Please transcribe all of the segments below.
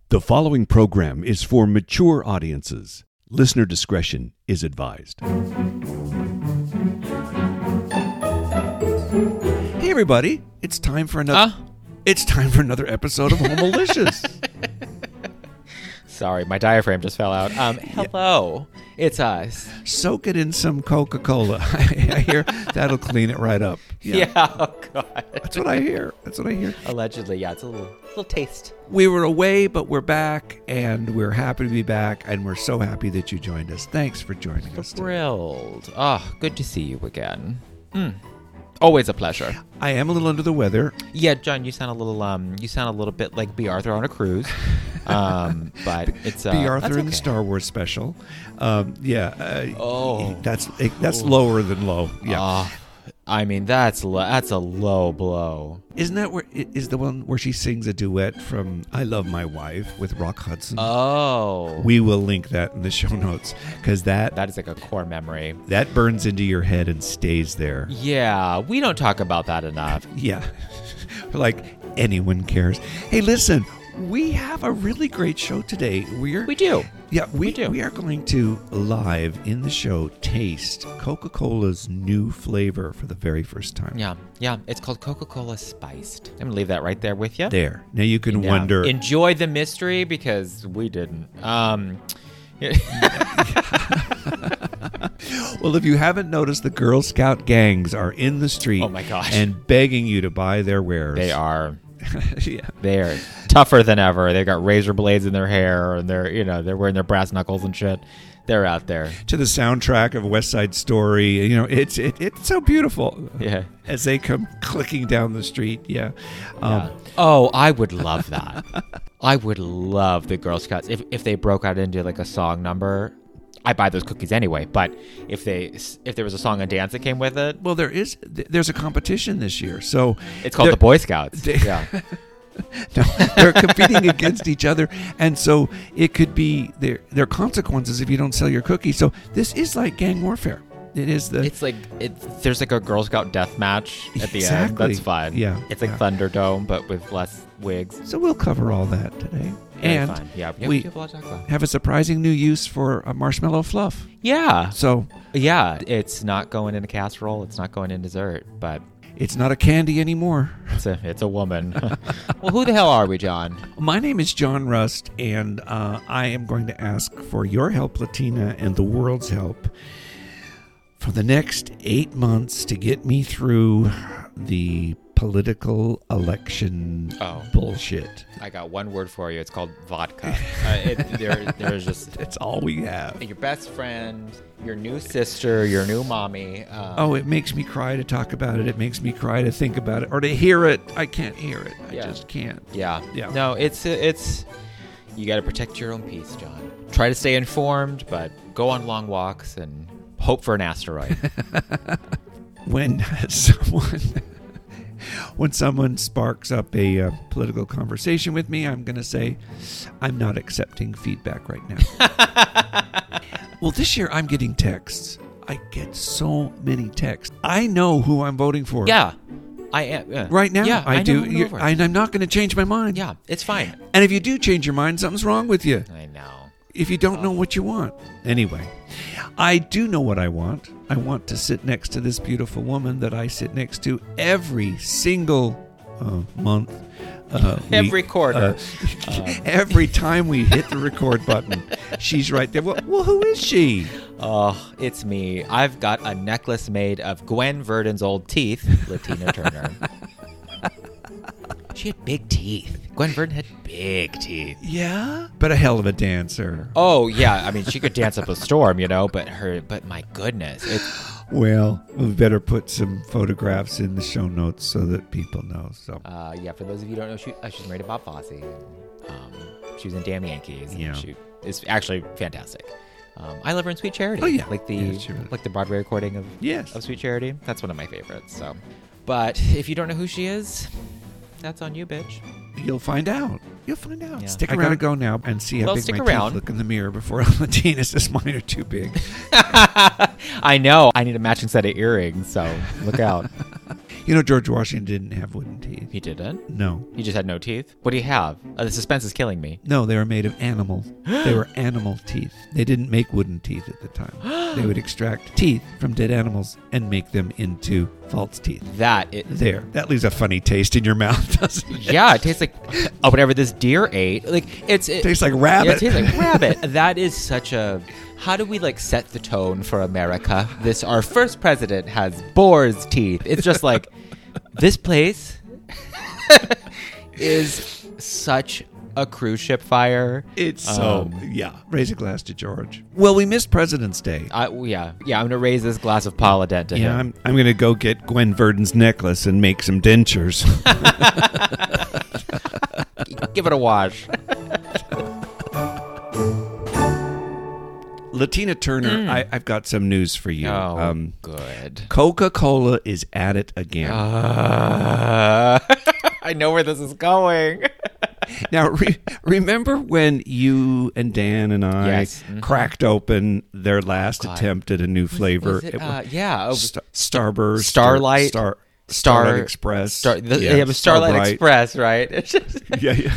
The following program is for mature audiences. Listener discretion is advised. Hey everybody, it's time for another episode of Homelicious. Sorry, my diaphragm just fell out. Hello, it's us. Soak it in some Coca-Cola. I hear that'll clean it right up. Yeah, oh God. That's what I hear. Allegedly, yeah, it's a little taste. We were away, but we're back, and we're happy to be back, and we're so happy that you joined us. Thanks for joining us today. Thrilled. Oh, good to see you again. Always a pleasure. I am a little under the weather. Yeah, John, you sound a little bit like B. Arthur on a cruise. But it's B. Arthur in the Star Wars special. That's lower than low. Yeah. I mean, that's a low blow. Isn't that where is the one where she sings a duet from "I Love My Wife" with Rock Hudson? Oh, we will link that in the show notes because that is like a core memory that burns into your head and stays there. Yeah, we don't talk about that enough. Yeah, like anyone cares. Hey, listen. We have a really great show today. We do. Yeah, we do. We are going to live in the show taste Coca-Cola's new flavor for the very first time. Yeah. It's called Coca-Cola Spiced. I'm going to leave that right there with you. There. Now you can wonder. Enjoy the mystery because we didn't. Well, if you haven't noticed, the Girl Scout gangs are in the street. Oh my gosh. And begging you to buy their wares. They are. Yeah. They're tougher than ever. They got razor blades in their hair, and they're wearing their brass knuckles and shit. They're out there to the soundtrack of West Side Story. It's so beautiful. Yeah, as they come clicking down the street. Yeah. Oh, I would love that. I would love the Girl Scouts if they broke out into like a song number. I buy those cookies anyway, but if there was a song and dance that came with it, well, there's a competition this year, so it's called the Boy Scouts. Yeah, no, they're competing against each other, and so it could be there are consequences if you don't sell your cookies. So this is like gang warfare. There's like a Girl Scout death match at the end. That's fun. Yeah, it's like Thunderdome, but with less wigs. So we'll cover all that today. And we have a lot to talk about. Have a surprising new use for a marshmallow fluff. Yeah. So it's not going in a casserole. It's not going in dessert, but it's not a candy anymore. It's a woman. Well, who the hell are we, John? My name is John Rust, and I am going to ask for your help, Latina, and the world's help for the next 8 months to get me through the political election bullshit. I got one word for you. It's called vodka. There's just it's all we have. Your best friend, your new sister, your new mommy. It makes me cry to talk about it. It makes me cry to think about it or to hear it. I can't hear it. I just can't. Yeah. No, it's you got to protect your own peace, John. Try to stay informed, but go on long walks and hope for an asteroid. When someone sparks up a political conversation with me, I'm going to say, I'm not accepting feedback right now. Well, this year I'm getting texts. I get so many texts. I know who I'm voting for. Yeah, I am. Yeah. Right now, yeah, I do. And I'm not going to change my mind. Yeah, it's fine. And if you do change your mind, something's wrong with you. I know. If you don't know what you want. Anyway, I do know what I want. I want to sit next to this beautiful woman that I sit next to every single month. Every quarter. Every time we hit the record button, she's right there. Well, who is she? Oh, it's me. I've got a necklace made of Gwen Verdon's old teeth, Latina Turner. She had big teeth. Gwen Verdon had big teeth. Yeah? But a hell of a dancer. Oh, yeah. I mean, she could dance up a storm, but my goodness. Well, we better put some photographs in the show notes so that people know. So, for those of you who don't know, she's married to Bob Fosse. She was in Damn Yankees. Yeah. She is actually fantastic. I love her in Sweet Charity. Oh, yeah. Like the Broadway recording of Sweet Charity. That's one of my favorites. So, but if you don't know who she is, that's on you, bitch. You'll find out. Yeah. Stick around. I gotta go now and see how big my teeth look in the mirror before Latina says mine are too big. I know. I need a matching set of earrings, so look out. George Washington didn't have wooden teeth. He didn't? No. He just had no teeth? What do you have? The suspense is killing me. No, they were made of animal. They were animal teeth. They didn't make wooden teeth at the time. They would extract teeth from dead animals and make them into false teeth. That leaves a funny taste in your mouth, doesn't it? Yeah, it tastes like whatever this deer ate. Like it tastes like rabbit. Yeah, it tastes like rabbit. That is such a. How do we set the tone for America? Our first president has boar's teeth. It's just like this place is such a cruise ship fire. It's raise a glass to George. Well, we missed President's Day. Yeah. I'm gonna raise this glass of Paula Dent to him. I'm gonna go get Gwen Verdon's necklace and make some dentures. Give it a wash. Latina Turner, I've got some news for you. Good. Coca-Cola is at it again. I know where this is going. Now, remember when you and Dan and I cracked open their last attempt at a new flavor? Starburst. Starlight Express. Starlight Express, right? Yeah.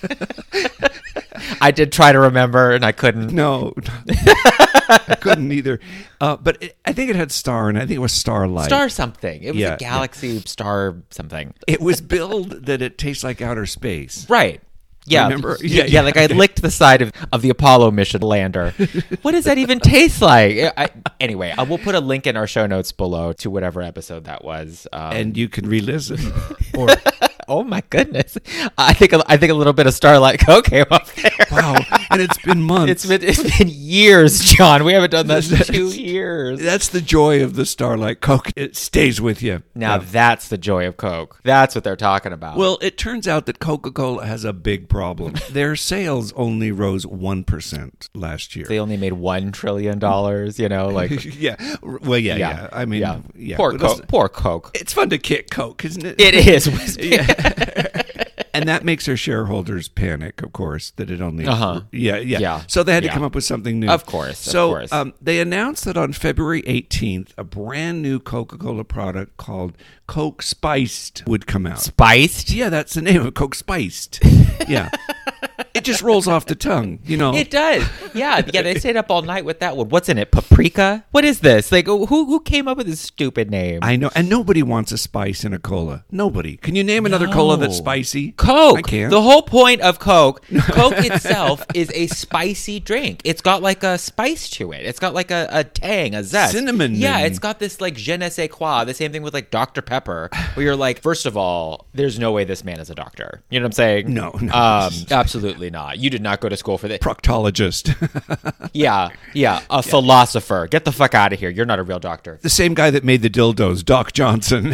I did try to remember, and I couldn't. No, I couldn't either. But I think it had star, and I think it was Starlight. Star something. It was a galaxy star something. It was billed that it tastes like outer space. Right. Yeah. Remember? Yeah, like I licked the side of the Apollo mission lander. What does that even taste like? Anyway, I will put a link in our show notes below to whatever episode that was. And you can re-listen. Oh my goodness! I think a little bit of Starlight Coke came up there. Wow, and it's been months. It's been years, John. We haven't done that in 2 years. That's the joy of the Starlight Coke. It stays with you. Now that's the joy of Coke. That's what they're talking about. Well, it turns out that Coca-Cola has a big problem. Their sales only rose 1% last year. They only made $1 trillion. Yeah. Well, yeah. I mean, yeah. Poor Coke. It's fun to kick Coke, isn't it? It is. Yeah. And that makes their shareholders panic, of course, that it only... Yeah. So they had to come up with something new. Of course. So they announced that on February 18th, a brand new Coca-Cola product called Coke Spiced would come out. Spiced? Yeah, that's the name of it, Coke Spiced. Yeah. It just rolls off the tongue, It does. Yeah, they stayed up all night with that one. What's in it? Paprika? What is this? Like, who came up with this stupid name? I know, and nobody wants a spice in a cola. Nobody. Can you name another cola that's spicy? Coke. I can't. The whole point of Coke itself is a spicy drink. It's got like a spice to it. It's got like a tang, a zest. Cinnamon. Yeah, it's got this like je ne sais quoi. The same thing with like Dr. Pepper, where you're like, first of all, there's no way this man is a doctor. You know what I'm saying? No. Absolutely not. You did not go to school for this. Proctologist. Yeah. A philosopher. Get the fuck out of here. You're not a real doctor. The same guy that made the dildos, Doc Johnson.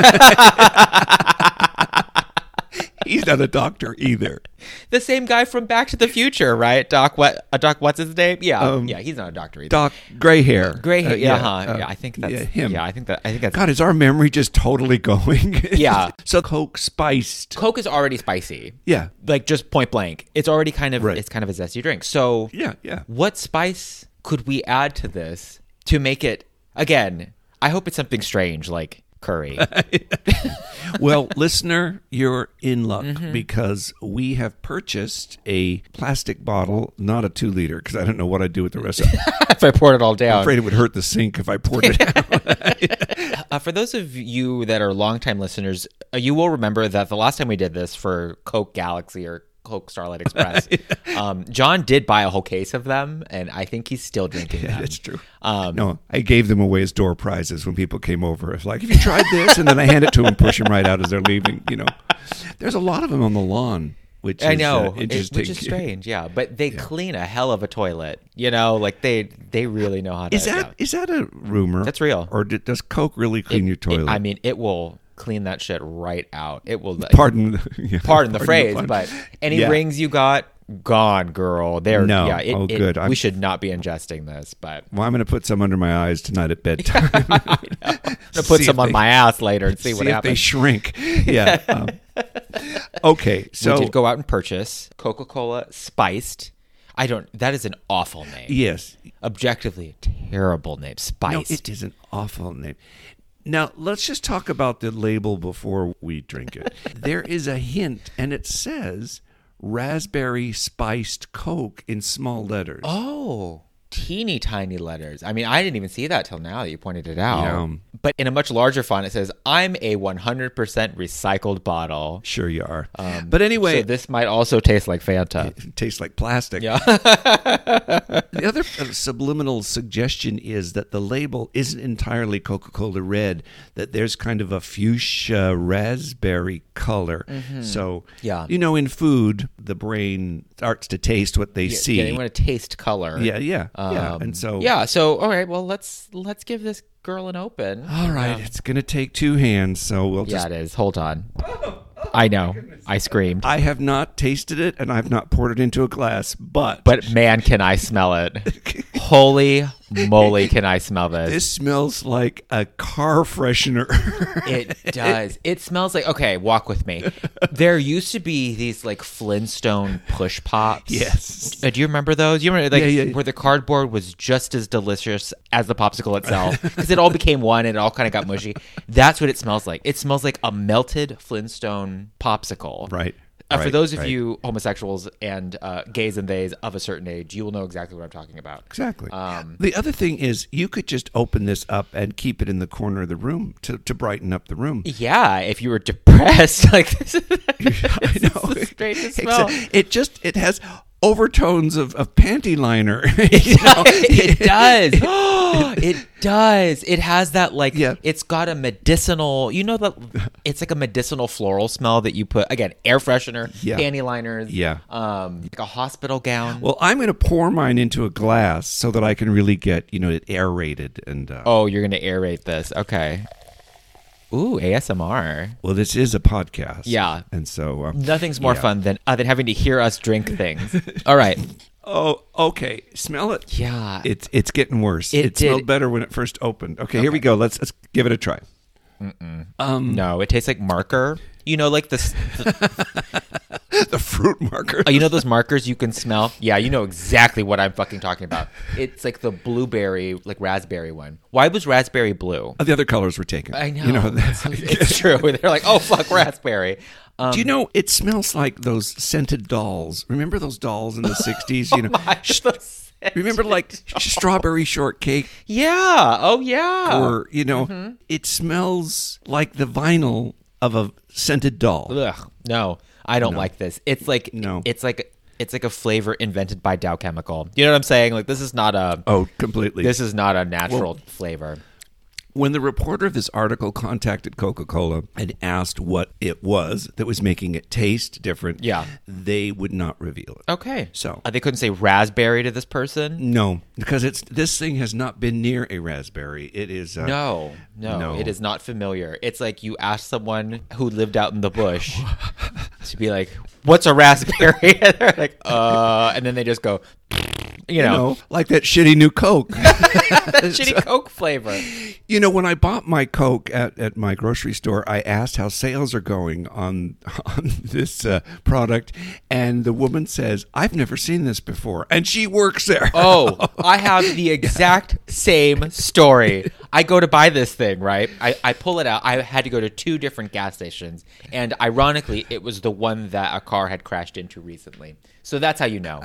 He's not a doctor either. The same guy from Back to the Future, right? Doc what's his name? Yeah. He's not a doctor either. Doc Gray Hair. I think that's him. Yeah, I think that's God, is our memory just totally going? Yeah. So Coke Spiced. Coke is already spicy. Yeah. Like just point blank. It's already kind of right. It's kind of a zesty drink. So yeah. What spice could we add to this to make it, again, I hope it's something strange like curry. Well, listener, you're in luck because we have purchased a plastic bottle, not a 2-liter, because I don't know what I'd do with the rest of it. If I poured it all down. I'm afraid it would hurt the sink if I poured it out. For those of you that are longtime listeners, you will remember that the last time we did this for Coke Galaxy or Coke Starlight Express, John did buy a whole case of them, and I think he's still drinking them. That's true. No, I gave them away as door prizes when people came over. It's like, have you tried this? And then I hand it to them and push them right out as they're leaving. There's a lot of them on the lawn, which I know, interesting. which is strange. Yeah, but they clean a hell of a toilet. Like they really know how to. Is that a rumor? That's real. Or does Coke really clean your toilet? It will clean that shit right out. It will. Pardon the phrase, but any rings you got, gone, girl. Good. We should not be ingesting this, but I'm going to put some under my eyes tonight at bedtime. I'm going to put some on my ass later and see what happens. If they shrink. Yeah. Okay, so we did go out and purchase Coca-Cola Spiced. That is an awful name. Yes. Objectively a terrible name. Spiced. No, it is an awful name. Now, let's just talk about the label before we drink it. There is a hint, and it says raspberry spiced Coke in small letters. Oh, teeny tiny letters. I mean, I didn't even see that till now that you pointed it out. Yeah. But in a much larger font, it says, "I'm a 100% recycled bottle." Sure you are. But anyway, So this might also taste like Fanta. it tastes like plastic. Yeah. The other subliminal suggestion is that the label isn't entirely Coca-Cola red, that there's kind of a fuchsia raspberry color. So, Yeah. in food, the brain starts to taste what they see. Yeah, you want to taste color. Yeah. And so... Yeah, so all right, well let's give this girl an open. All right, it's going to take two hands, so we'll Yeah, just... it is. Hold on. I know. I screamed. I have not tasted it, and I've not poured it into a glass, but Man, can I smell it. Holy moly, can I smell this. this smells like a car freshener. It does. It smells like, okay, walk with me. There used to be these like Flintstone push pops. Yes. Do you remember those? You remember Yeah. where the cardboard was just as delicious as the popsicle itself because it all became one and it all kind of got mushy. That's what it smells like. It smells like a melted Flintstone popsicle. Right. For those of right. you homosexuals and gays and theys of a certain age, you will know exactly what I'm talking about. Exactly. The other thing is you could just open this up and keep it in the corner of the room to brighten up the room. Yeah, if you were depressed, like this is, I know. the strangest smell. It has overtones of panty liner. It does. It does. It has that like it's got a medicinal, it's like a medicinal floral smell that you put, again, air freshener, panty liners, like a hospital gown. Well, I'm going to pour mine into a glass so that I can really get, it aerated and Oh, you're going to aerate this. Okay. Ooh, ASMR. Well, this is a podcast. Yeah. And so Nothing's more fun than having to hear us drink things. All right. Oh, okay. Smell it. Yeah. It's getting worse. It smelled better when it first opened. Okay, here we go. Let's give it a try. No, it tastes like marker. Like the fruit marker. you know those markers you can smell? Yeah, you know exactly what I'm fucking talking about. It's like the blueberry, like raspberry one. Why was raspberry blue? The other colors were taken. I know. It's true. They're like, oh, fuck, raspberry. Do you know, it smells like those scented dolls. Remember those dolls in the 60s? Remember like strawberry shortcake? Yeah. Oh, yeah. Or, it smells like the vinyl of a scented doll. Ugh, no, I don't like this. It's like it's like a flavor invented by Dow Chemical. You know what I'm saying? Like this is not a completely. This is not a natural flavor. When the reporter of this article contacted Coca-Cola and asked what it was that was making it taste different, they would not reveal it. Okay. So they couldn't say raspberry to this person? No, because this thing has not been near a raspberry. It is No, it is not familiar. It's like you ask someone who lived out in the bush to be like, "What's a raspberry?" And they're like, and then they just go, like that shitty new Coke. that shitty Coke flavor. When I bought my Coke at my grocery store, I asked how sales are going on this product, and the woman says, "I've never seen this before," and she works there. Oh, I have the exact same story. I go to buy this thing, right? I pull it out. I had to go to 2 different gas stations, and ironically, it was the one that a car had crashed into recently. So that's how you know.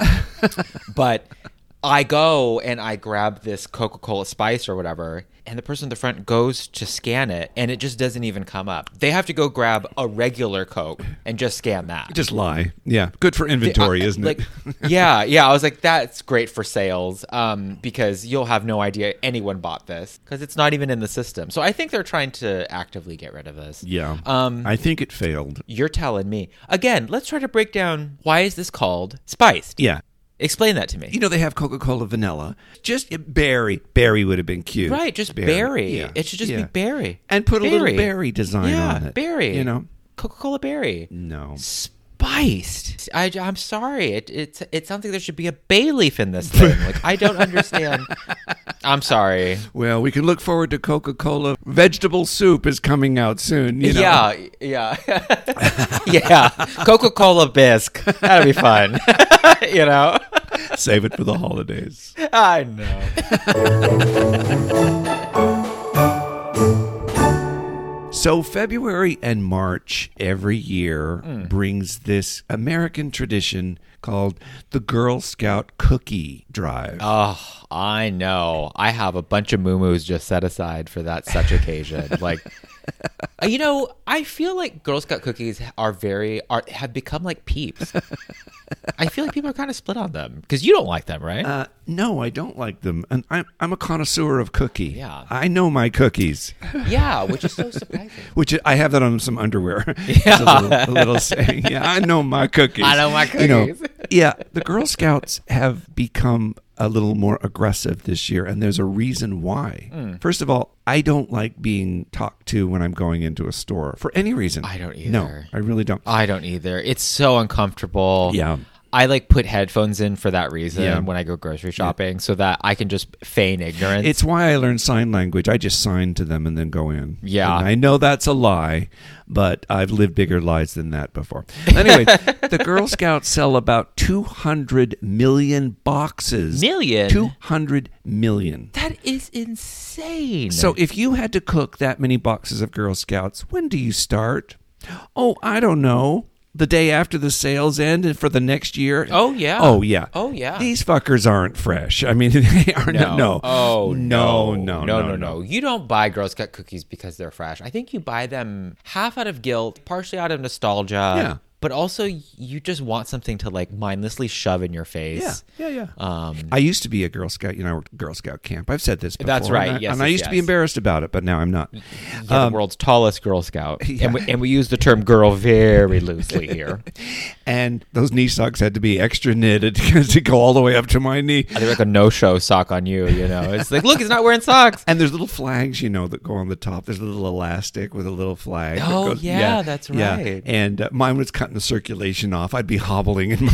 But I go and I grab this Coca-Cola Spice or whatever, and the person in the front goes to scan it, and it just doesn't even come up. They have to go grab a regular Coke and just scan that. Just lie. Yeah. Good for inventory, isn't it? Yeah. I was like, that's great for sales because you'll have no idea anyone bought this because it's not even in the system. So I think they're trying to actively get rid of this. Yeah. I think it failed. You're telling me. Again, let's try to break down why is this called spiced? Yeah. Explain that to me. They have Coca-Cola vanilla. Just berry. Berry would have been cute. Right, just berry. Yeah. It should just be berry. And put a little berry design on it. Berry. Coca-Cola berry. No. Spiced. I'm sorry. It sounds like there should be a bay leaf in this thing. Like I don't understand. I'm sorry. Well, we can look forward to Coca-Cola vegetable soup is coming out soon. Yeah. Yeah. Coca-Cola bisque. That'll be fun. Save it for the holidays. I know. So February and March every year brings this American tradition called the Girl Scout Cookie Drive. Oh, I know. I have a bunch of moo-moos just set aside for that such occasion. Like, I feel like Girl Scout cookies have become like Peeps. I feel like people are kind of split on them because you don't like them, right? No, I don't like them. And I'm a connoisseur of cookie. Yeah. I know my cookies. Yeah, which is so surprising. Which I have that on some underwear. Yeah. It's a little saying. Yeah, I know my cookies. I know my cookies. Yeah, the Girl Scouts have become a little more aggressive this year, and there's a reason why. First of all, I don't like being talked to when I'm going into a store for any reason. I don't either. No, I really don't. I don't either. It's so uncomfortable. Yeah. I like put headphones in for that reason Yeah. when I go grocery shopping so that I can just feign ignorance. It's why I learned sign language. I just sign to them and then go in. Yeah. And I know that's a lie, but I've lived bigger lies than that before. Anyway, the Girl Scouts sell about 200 million boxes. Million? 200 million. That is insane. So if you had to cook that many boxes of Girl Scouts, when do you start? Oh, I don't know. The day after the sales end and for the next year? Oh, yeah. Oh, yeah. Oh, yeah. These fuckers aren't fresh. I mean, they are no. Oh, No. No. You don't buy Girl Scout cookies because they're fresh. I think you buy them half out of guilt, partially out of nostalgia. Yeah. But also, you just want something to like mindlessly shove in your face. Yeah. I used to be a Girl Scout. I worked at Girl Scout camp. I've said this before. That's right. And I used to be embarrassed about it, but now I'm not. You're the world's tallest Girl Scout. Yeah. And we use the term girl very loosely here. And those knee socks had to be extra knitted to go all the way up to my knee. They're like a no-show sock on you, It's like, look, he's not wearing socks. And there's little flags, that go on the top. There's a little elastic with a little flag. that Oh, goes- yeah, that's Yeah. right. And mine was cutting the circulation off. I'd be hobbling in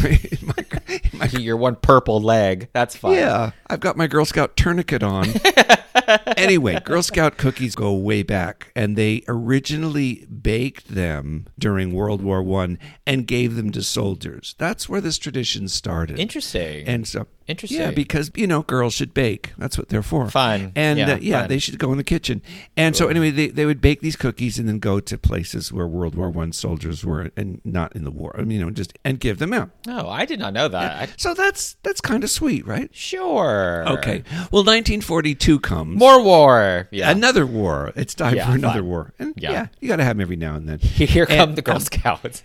my Your one purple leg. That's fine. Yeah, I've got my Girl Scout tourniquet on. Anyway, Girl Scout cookies go way back, and they originally baked them during World War I and gave them to soldiers. That's where this tradition started. Interesting. And so, Interesting. yeah, because girls should bake. That's what they're for. Fun. And Yeah, fun. they should go in the kitchen. And so anyway, they would bake these cookies and then go to places where World War I soldiers were and not in the war. And give them out. Oh, I did not know that. So that's kind of sweet, right? Sure. Okay. Well, 1942 comes. More war. Yeah. Another war. It's time Yeah, for another fine. war. And Yeah. you got to have them every now and then. Here come the Girl Scouts.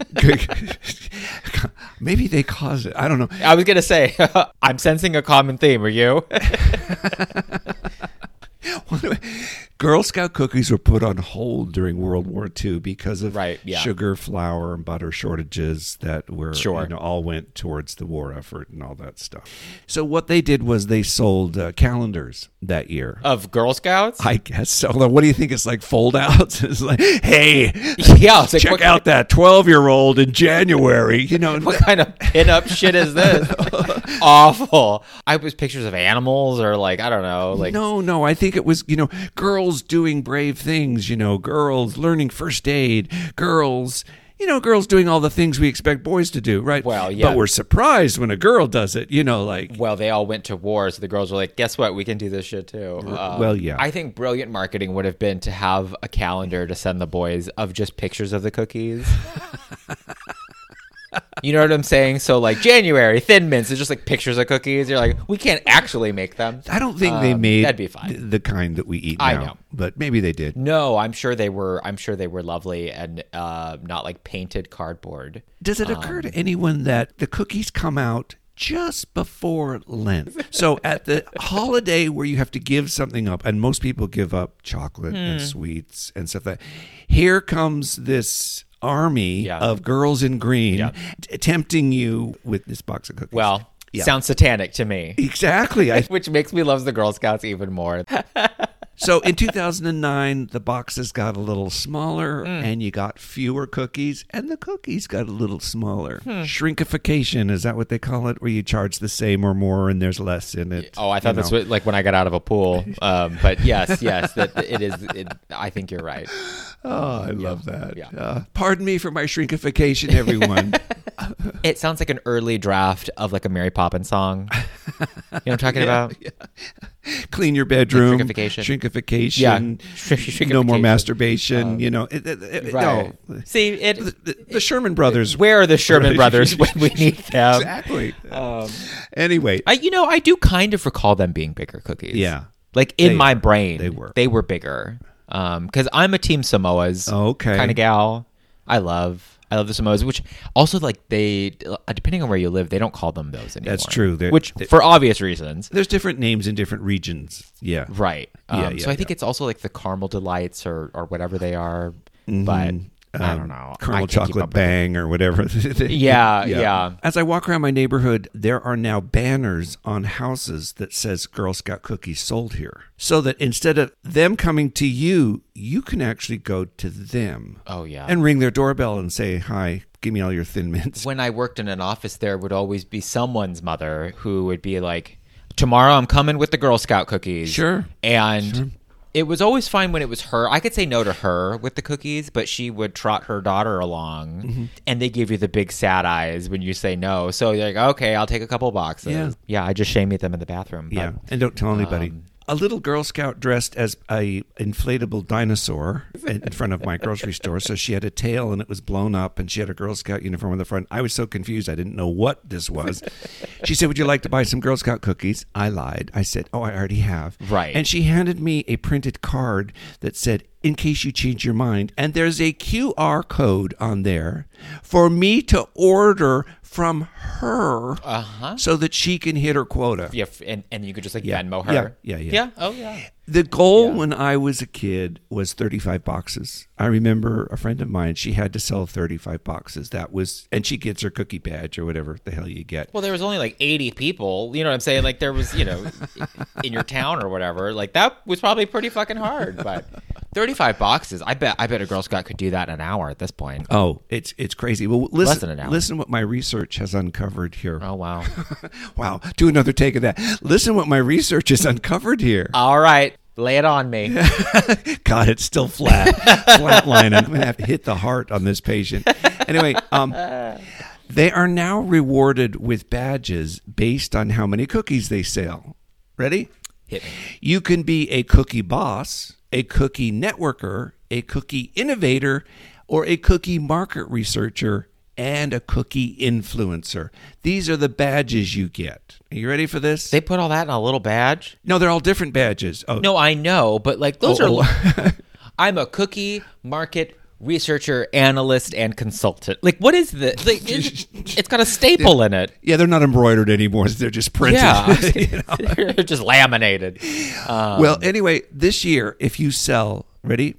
Maybe they cause it. I don't know. I was going to say, I'm sensing a common theme. Are you? Girl Scout cookies were put on hold during World War II because of Right, yeah. sugar, flour, and butter shortages that were Sure. all went towards the war effort and all that stuff. So what they did was they sold calendars that year. Of Girl Scouts? I guess so. What do you think? It's like fold outs. It's like, hey, Yeah. It's like, check out that 12-year-old in January. What kind of pinup shit is this? Awful. I was pictures of animals or I don't know. No. I think it was, girls doing brave things, girls learning first aid, girls doing all the things we expect boys to do, right? Well, yeah. But we're surprised when a girl does it, Well, they all went to war, so the girls were like, guess what? We can do this shit too. Well, yeah. I think brilliant marketing would have been to have a calendar to send the boys of just pictures of the cookies. You know what I'm saying? So January, Thin Mints is just pictures of cookies. You're like, we can't actually make them. I don't think they made that'd be fine. the kind that we eat now. I know. But maybe they did. No, I'm sure they were lovely and not painted cardboard. Does it occur to anyone that the cookies come out just before Lent? So at the holiday where you have to give something up, and most people give up chocolate and sweets and stuff like that, here comes this army of girls in green tempting you with this box of cookies. Well, sounds satanic to me. Exactly. Which makes me love the Girl Scouts even more. So in 2009, the boxes got a little smaller and you got fewer cookies and the cookies got a little smaller. Shrinkification, is that what they call it? Where you charge the same or more and there's less in it. Oh, I thought that's what, when I got out of a pool. But yes, that it is. I think you're right. Oh, I love that. Yeah. Pardon me for my shrinkification, everyone. It sounds like an early draft of a Mary Poppins song. You know what I'm talking about? Yeah. Clean your bedroom. Shrinkification. No more masturbation. Right. No. See, The Sherman Brothers. Where are the Sherman Brothers when we need them? Exactly. Anyway. I do kind of recall them being bigger cookies. Yeah. Like in my brain, They were bigger. Because I'm a Team Samoa's kind of gal. I love the Samoas, which also like they, depending on where you live, they don't call them those anymore. That's true. For obvious reasons. There's different names in different regions. Yeah. Right. So I think it's also like the Caramel Delights or whatever they are. Mm-hmm. But I don't know. Caramel Chocolate Bang or whatever. Yeah. As I walk around my neighborhood, there are now banners on houses that says Girl Scout cookies sold here. So that instead of them coming to you, you can actually go to them. Oh, yeah. And ring their doorbell and say, hi, give me all your Thin Mints. When I worked in an office, there would always be someone's mother who would be like, tomorrow I'm coming with the Girl Scout cookies. Sure. And it was always fine when it was her. I could say no to her with the cookies, but she would trot her daughter along, and they give you the big sad eyes when you say no. So you're like, okay, I'll take a couple boxes. Yeah, I just shame them in the bathroom. Yeah, and don't tell anybody. A little Girl Scout dressed as a inflatable dinosaur in front of my grocery store. So she had a tail and it was blown up, and she had a Girl Scout uniform on the front. I was so confused. I didn't know what this was. She said, would you like to buy some Girl Scout cookies? I lied. I said, oh, I already have. Right. And she handed me a printed card that said, in case you change your mind. And there's a QR code on there for me to order from her so that she can hit her quota. Yeah, and you could just Venmo her. Yeah. Oh, yeah. The goal when I was a kid was 35 boxes. I remember a friend of mine, she had to sell 35 boxes. And she gets her cookie badge or whatever the hell you get. Well, there was only like 80 people. You know what I'm saying? Like there was, in your town or whatever. Like that was probably pretty fucking hard. But 35 boxes. I bet a Girl Scout could do that in an hour at this point. Oh, it's crazy. Well, less than an hour. Listen what my research has uncovered here. Oh, wow. Wow. Do another take of that. Listen what my research has uncovered here. All right. Lay it on me. God, it's still flatline. I'm going to have to hit the heart on this patient. Anyway, they are now rewarded with badges based on how many cookies they sell. Ready? Hit me. You can be a cookie boss, a cookie networker, a cookie innovator, or a cookie market researcher, and a cookie influencer. These are the badges you get. Are you ready for this? They put all that in a little badge? No, they're all different badges. Oh. No, I know, but like those are... I'm a cookie market researcher, analyst, and consultant. Like, what is this? Like, it's got a staple in it. Yeah, they're not embroidered anymore. They're just printed. Yeah, they're just laminated. Well, anyway, this year, if you sell, ready,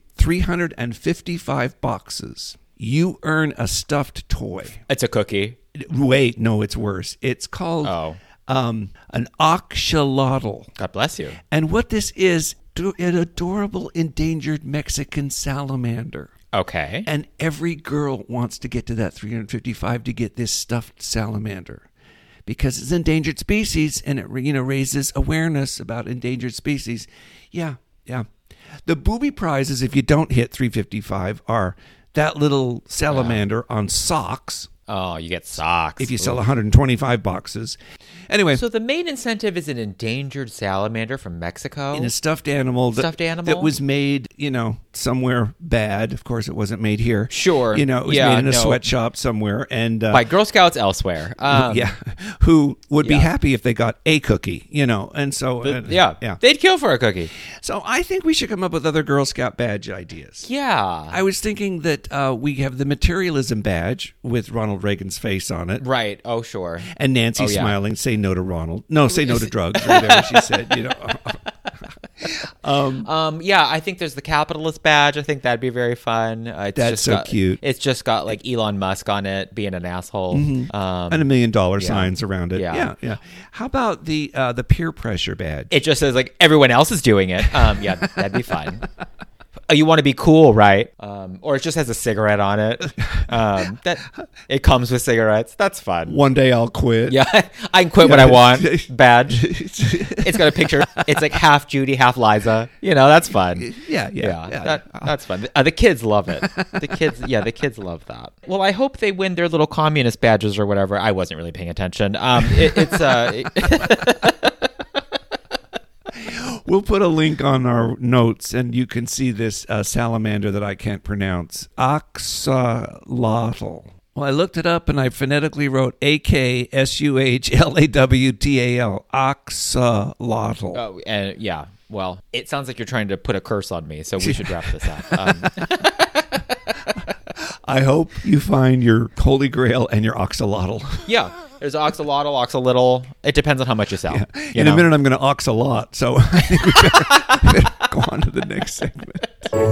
355 boxes, you earn a stuffed toy. It's a cookie. Wait, no, it's worse. It's called an axolotl. God bless you. And what this is, an adorable endangered Mexican salamander. Okay. And every girl wants to get to that 355 to get this stuffed salamander because it's an endangered species, and it raises awareness about endangered species. Yeah. The booby prizes, if you don't hit 355, are that little salamander on socks. Oh, you get socks. If you sell 125 boxes. Anyway. So the main incentive is an endangered salamander from Mexico? In a stuffed animal. That was made, somewhere bad. Of course, it wasn't made here. Sure. It was made in a sweatshop somewhere. And by Girl Scouts elsewhere. Who would be happy if they got a cookie, and so. They'd kill for a cookie. So I think we should come up with other Girl Scout badge ideas. Yeah. I was thinking that we have the materialism badge with Ronald Reagan's face on it. Right. Oh, sure. And Nancy smiling, say no to Ronald. No, say no to drugs, or whatever she said, I think there's the capitalist badge. I think that'd be very fun. That's so cute. It's just got like Elon Musk on it being an asshole. Mm-hmm. And $1 million signs around it. Yeah. How about the peer pressure badge? It just says like everyone else is doing it. That'd be fun. You want to be cool, right? Or it just has a cigarette on it. That it comes with cigarettes. That's fun. One day I'll quit. Yeah, I can quit when I want. Badge. It's got a picture. It's like half Judy, half Liza. That's fun. Yeah. That's fun. The kids love it. The kids love that. Well, I hope they win their little communist badges or whatever. I wasn't really paying attention. We'll put a link on our notes, and you can see this salamander that I can't pronounce. Axolotl. Well, I looked it up, and I phonetically wrote AKSUHLAWTAL. Axolotl. Oh, and yeah. Well, it sounds like you're trying to put a curse on me, so we should wrap this up. I hope you find your holy grail and your axolotl. Yeah. There's oxalotl, oxalittle. It depends on how much you sell. Yeah. You In know? a minute, I'm going to ox a lot, so I think we better go on to the next segment.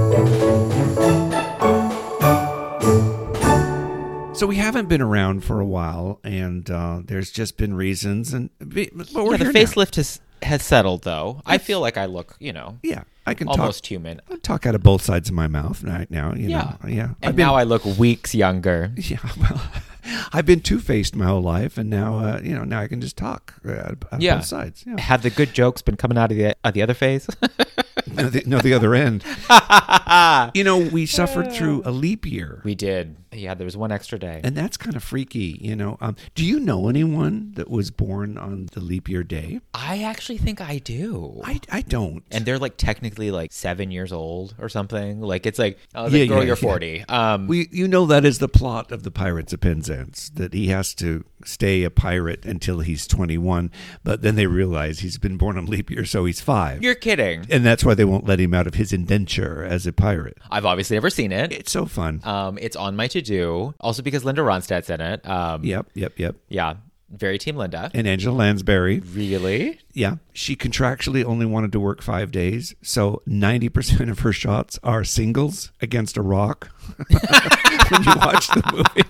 So we haven't been around for a while, and there's just been reasons. But we're The here facelift has settled, though. I feel like I look, now. Yeah, I can almost human. talk out of both sides of my mouth right now. You know. Yeah. And now I look weeks younger. Yeah, well, I've been two-faced my whole life, and now, now I can just talk out both sides. Yeah. Have the good jokes been coming out of the other face? The other end. We suffered through a leap year. We did. Yeah, there was one extra day. And that's kind of freaky, Do you know anyone that was born on the leap year day? I actually think I do. I don't. And they're like technically like 7 years old or something. Like it's like, girl, you're 40. That is the plot of the Pirates of Penzance, that he has to stay a pirate until he's 21, but then they realize he's been born on leap year, so he's 5. You're kidding. And that's why they won't let him out of his indenture as a pirate. I've obviously never seen it. It's so fun. It's on my to-do. Also because Linda Ronstadt's in it. Yep. Yeah. Very Team Linda. And Angela Lansbury. Really? Yeah. She contractually only wanted to work 5 days, so 90% of her shots are singles against a rock when you watch the movie.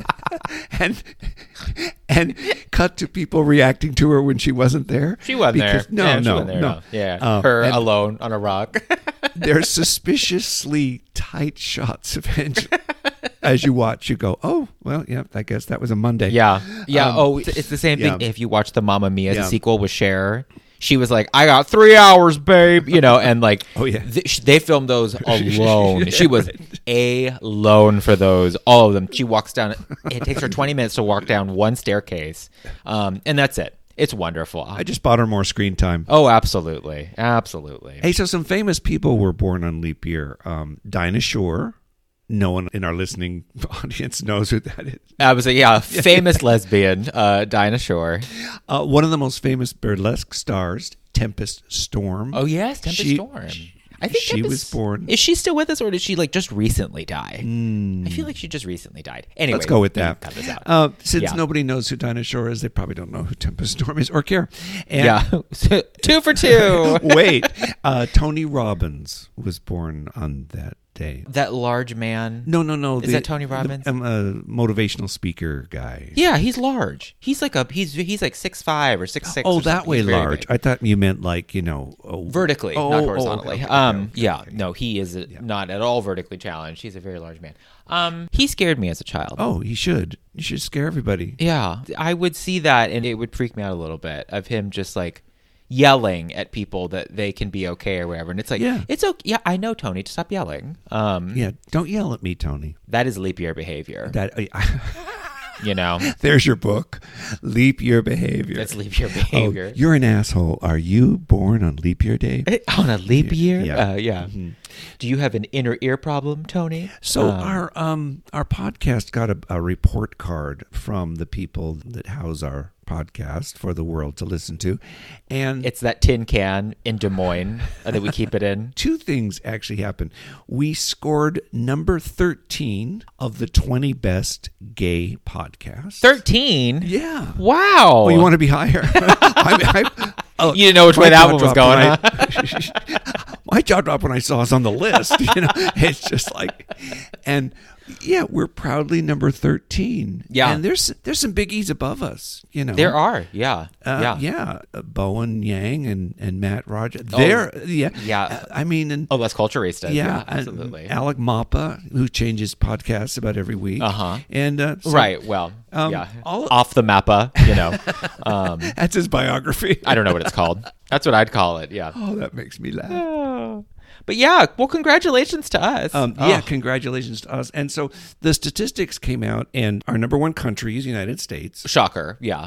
and cut to people reacting to her when she wasn't there. She wasn't there. No. Yeah. Her alone on a rock. They're suspiciously tight shots of Angela. As you watch, you go, oh, well, yeah, I guess that was a Monday. Yeah. It's the same thing. If you watch the Mamma Mia sequel with Cher, she was like, I got 3 hours, babe, and like, oh, yeah. They filmed those alone. She was alone for those, all of them. She walks down, it takes her 20 minutes to walk down one staircase, and that's it. It's wonderful. I just bought her more screen time. Oh, absolutely. Hey, so some famous people were born on leap year. Dinah Shore. No one in our listening audience knows who that is. I was famous lesbian, Dinah Shore. One of the most famous burlesque stars, Tempest Storm. Oh, yes, Tempest Storm. I think she was born. Is she still with us, or did she just recently die? I feel like she just recently died. Anyway, let's go with that. Cut this out. Since nobody knows who Dinah Shore is, they probably don't know who Tempest Storm is or care. And 2 for 2. Wait, Tony Robbins was born on that day. That large man? No. Is that Tony Robbins? A motivational speaker guy. Yeah, he's large. He's like he's like 6'5" or 6'6". Oh, that way large. I thought you meant like, vertically, not horizontally. Okay. He is not at all vertically challenged. He's a very large man. He scared me as a child. Oh, he should. You should scare everybody. Yeah, I would see that, and it would freak me out a little bit of him just like yelling at people that they can be okay or whatever. And it's like, it's okay. Yeah, I know, Tony, to stop yelling. Don't yell at me, Tony. That is leap year behavior. There's your book, Leap Year Behavior. That's leap year behavior. Oh, you're an asshole. Are you born on leap year day? On a leap year? Yeah. Mm-hmm. Do you have an inner ear problem, Tony? So our podcast got a report card from the people that house our podcast for the world to listen to, and it's that tin can in Des Moines that we keep it in. 2 things actually happened. We scored number 13 of the 20 best gay podcasts. 13? Yeah. Wow. Oh, you want to be higher? You didn't know which way that one was going, huh? My jaw dropped when I saw us on the list. It's just like, and yeah, we're proudly number 13. Yeah, and there's some biggies above us. There are. Yeah. Bowen Yang and Matt Rogers. Yeah. I mean, Las Culturistas. Yeah, absolutely. Alec Mappa, who changes podcasts about every week. And right. Well, off the mappa. That's his biography. I don't know what it's called. That's what I'd call it. Yeah. Oh, that makes me laugh. But yeah, well, congratulations to us. Congratulations to us. And so the statistics came out, and our number 1 country is United States. Shocker. Yeah.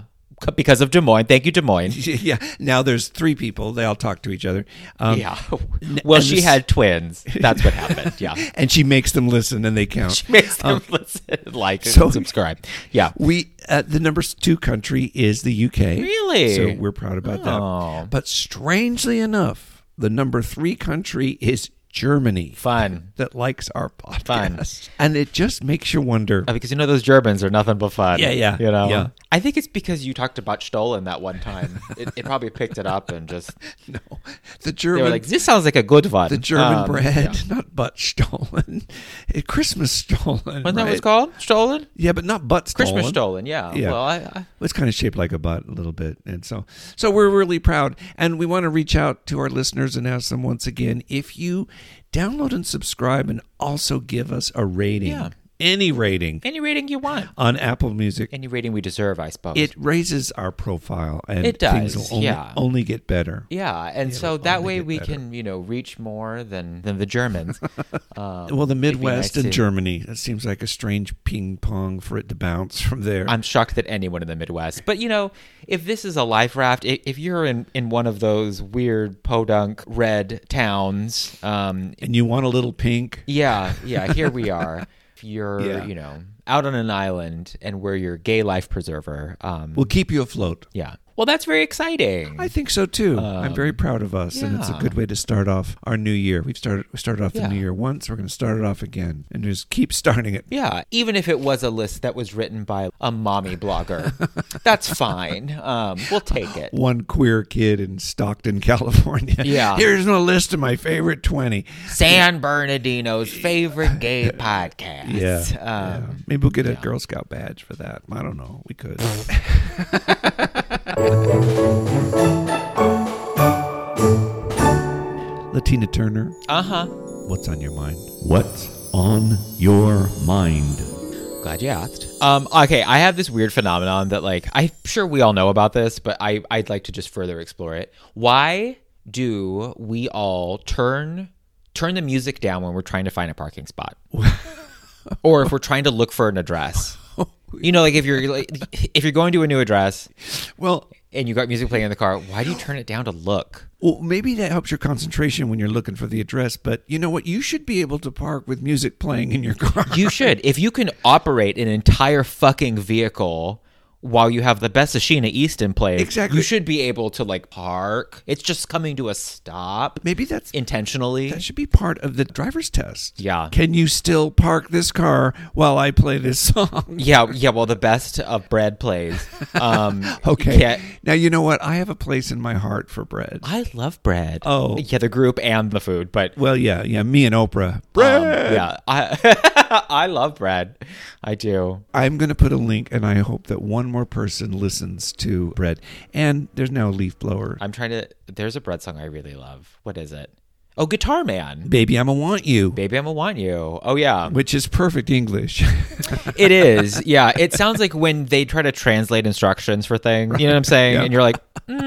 because of Des Moines. Thank you, Des Moines. Yeah. Now there's 3 people. They all talk to each other. Yeah. Well, she had twins. That's what happened. Yeah. And she makes them listen, and they count. She makes them listen, like, so and subscribe. Yeah. The number 2 country is the UK. Really? So we're proud about that. But strangely enough, the number 3 country is Germany. Fun. That likes our podcast. Fun. And it just makes you wonder. Because those Germans are nothing but fun. Yeah. Yeah. I think it's because you talked about Stollen that one time. It probably picked it up and just... No. The German... They were like, this sounds like a good one. The German bread, not butt Stollen. Christmas Stollen, Wasn't that what it's called? Stollen? Yeah, but not butt Stollen. Christmas Stollen, yeah. Well, it's kind of shaped like a butt a little bit. And so we're really proud. And we want to reach out to our listeners and ask them once again, if you download and subscribe and also give us a rating. Yeah. Any rating. Any rating you want. On Apple Music. Any rating we deserve, I suppose. It raises our profile, and it does, things will only get better. Yeah, and so that way we can, reach more than the Germans. Well, the Midwest and Germany, it seems like a strange ping pong for it to bounce from there. I'm shocked that anyone in the Midwest. But, if this is a life raft, if you're in one of those weird podunk red towns. And you want a little pink. Yeah, here we are. You're, out on an island and we're your gay life preserver. We'll keep you afloat. Yeah. Well, that's very exciting. I think so too. I'm very proud of us, and it's a good way to start off our new year. We started off the new year once. We're going to start it off again, and just keep starting it. Yeah, even if it was a list that was written by a mommy blogger, that's fine. We'll take it. One queer kid in Stockton, California. Yeah. Here's a list of my favorite 20. San Bernardino's favorite gay podcast. Yeah. Maybe we'll get a Girl Scout badge for that. I don't know. We could. Latina Turner. What's on your mind? What's on your mind? Glad you asked. Okay, I have this weird phenomenon that, I'm sure we all know about this, but I'd like to just further explore it. Why do we all turn the music down when we're trying to find a parking spot? Or if we're trying to look for an address? If you're going to a new address, and you got music playing in the car, why do you turn it down to look? Well, maybe that helps your concentration when you're looking for the address, but you know what? You should be able to park with music playing in your car. You should. If you can operate an entire fucking vehicle while you have the best of Sheena Easton playing, exactly, you should be able to park. It's just coming to a stop. Maybe that's intentionally. That should be part of the driver's test. Yeah. Can you still park this car while I play this song? Yeah. Well, the best of Bread plays. Okay. Now you know what? I have a place in my heart for Bread. I love Bread. Oh, yeah, the group and the food, but yeah. Me and Oprah. Bread. Yeah. I love Bread. I do. I'm going to put a link, and I hope that one more person listens to Bread. And there's now a leaf blower. There's a Bread song I really love. What is it? Oh, Guitar Man. Baby, I'ma Want You. Baby, I'ma Want You. Oh, yeah. Which is perfect English. It is. Yeah. It sounds like when they try to translate instructions for things. You know what I'm saying? Yeah. And you're like,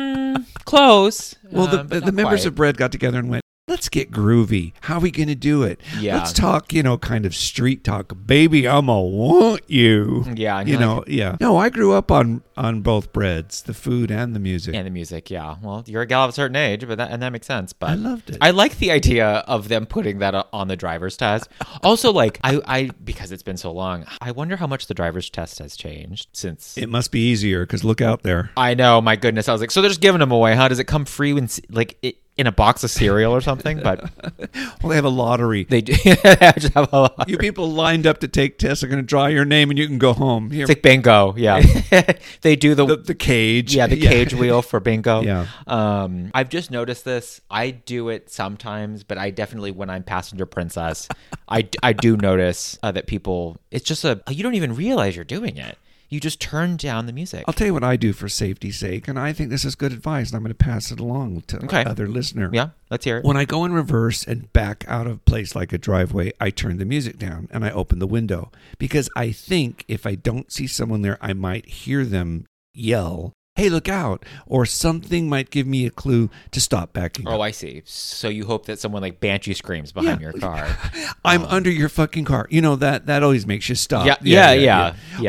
close. Well, the members of Bread got together and went, let's get groovy. How are we going to do it? Yeah. Let's talk, kind of street talk. Baby, I'ma want you. Yeah. Yeah. No, I grew up on both Breads, the food and the music. And the music, yeah. Well, you're a gal of a certain age, but that makes sense. But I loved it. I like the idea of them putting that on the driver's test. Also, I because it's been so long, I wonder how much the driver's test has changed since. It must be easier, because look out there. I know, my goodness. I was like, so they're just giving them away, huh? Does it come free when, in a box of cereal or something? But well, they have a lottery. They do. Just have a lottery. You people lined up to take tests are going to draw your name and you can go home. Here. It's like bingo. Yeah. They do the cage. Yeah, the cage wheel for bingo. Yeah. I've just noticed this. I do it sometimes, but I definitely, when I'm passenger princess, I do notice that people, it's just you don't even realize you're doing it. You just turn down the music. I'll tell you what I do for safety's sake, and I think this is good advice, and I'm going to pass it along to other listener. Yeah, let's hear it. When I go in reverse and back out of a place like a driveway, I turn the music down, and I open the window. Because I think if I don't see someone there, I might hear them yell, hey, look out, or something might give me a clue to stop backing up. Oh, I see. So you hope that someone banshee screams behind your car. I'm under your fucking car. That always makes you stop. Yeah. Or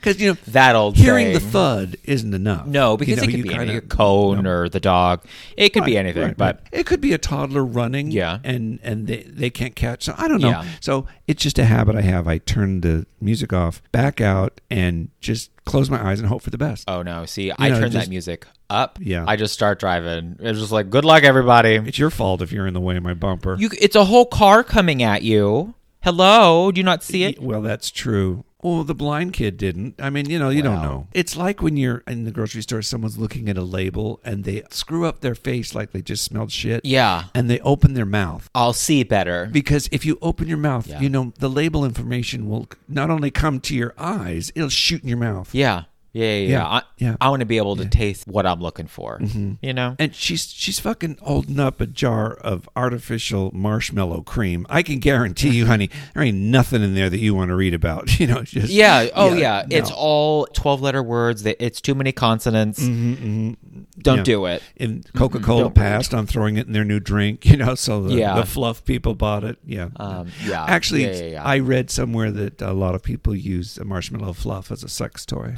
Because, that old hearing saying. the thud isn't enough. No, because it could be a cone or the dog. It could be anything, but it could be a toddler running. Yeah. and they can't catch. So I don't know. Yeah. So it's just a habit I have. I turn the music off, back out, and just close my eyes and hope for the best. oh no, see, I turn that music up. Yeah. I just start driving. It's just like, good luck, everybody. It's your fault if you're in the way of my bumper. It's a whole car coming at you. Hello, do you not see it? Well, that's true. Well, the blind kid didn't. I mean, you don't know. It's like when you're in the grocery store, someone's looking at a label and they screw up their face like they just smelled shit. Yeah. And they open their mouth. I'll see better. Because if you open your mouth, Yeah. the label information will not only come to your eyes, it'll shoot in your mouth. Yeah. Yeah. I want to be able to taste what I'm looking for. Mm-hmm. And she's fucking holding up a jar of artificial marshmallow cream. I can guarantee you, honey, there ain't nothing in there that you want to read about. Just Yeah. Oh, yeah. no. It's all 12-letter words. It's too many consonants. Don't do it. And Coca-Cola Don't passed on throwing it in their new drink, so the fluff people bought it. Yeah. Yeah. Actually, Yeah. I read somewhere that a lot of people use a marshmallow fluff as a sex toy.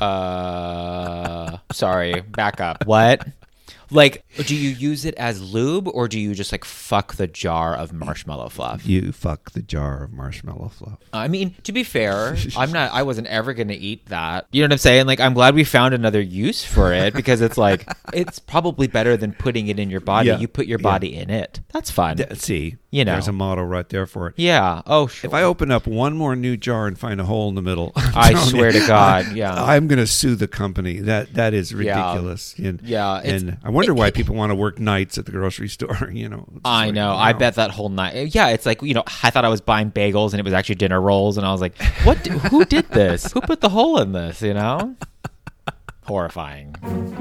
Sorry, back up. What? Like, do you use it as lube or do you just fuck the jar of marshmallow fluff? You fuck the jar of marshmallow fluff. I mean, to be fair, I wasn't ever going to eat that. You know what I'm saying? I'm glad we found another use for it because it's it's probably better than putting it in your body. Yeah. You put your body in it. That's fun. See, There's a motto right there for it. Yeah. Oh, sure. If I open up one more new jar and find a hole in the middle, I swear to God, I'm going to sue the company. That is ridiculous. And I wonder why people want to work nights at the grocery store. I know. I bet that whole night. Yeah, it's I thought I was buying bagels and it was actually dinner rolls, and I was like, what? Who did this? Who put the hole in this? Horrifying.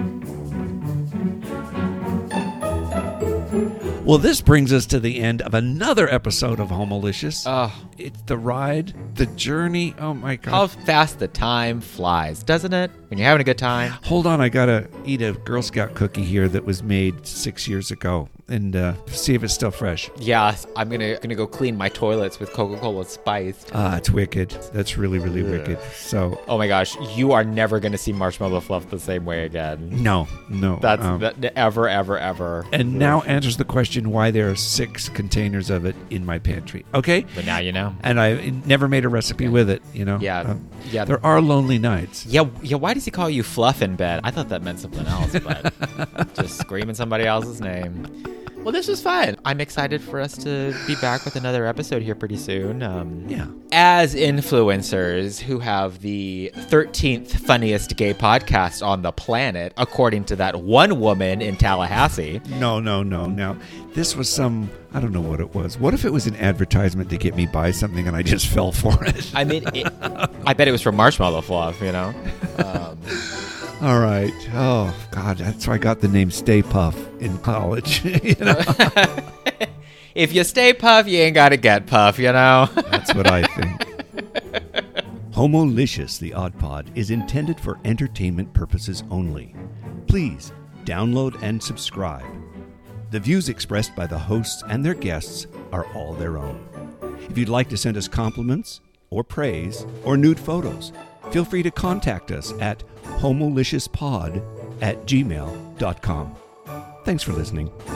Well, this brings us to the end of another episode of Homolicious. It's the ride, the journey. Oh, my God. How fast the time flies, doesn't it? When you're having a good time. Hold on. I got to eat a Girl Scout cookie here that was made 6 years ago and see if it's still fresh. Yeah, I'm gonna go clean my toilets with Coca-Cola spiced. It's wicked. That's really, really wicked. So, oh my gosh, you are never gonna see marshmallow fluff the same way again. No. That's ever. And now answers the question why there are 6 containers of it in my pantry. Okay? But now you know. And I never made a recipe with it, Yeah. There are lonely nights. Yeah. Why does he call you Fluff in bed? I thought that meant something else, but just screaming somebody else's name. Well, this was fun. I'm excited for us to be back with another episode here pretty soon. As influencers who have the 13th funniest gay podcast on the planet, according to that one woman in Tallahassee. No. Now, this was I don't know what it was. What if it was an advertisement to get me buy something and I just fell for it? I mean, I bet it was for marshmallow fluff, All right. Oh, God, that's why I got the name Stay Puff in college. If you stay puff, you ain't got to get puff, That's what I think. Homolicious, the Odd Pod, is intended for entertainment purposes only. Please download and subscribe. The views expressed by the hosts and their guests are all their own. If you'd like to send us compliments or praise or nude photos, feel free to contact us at homoliciouspod@gmail.com. Thanks for listening.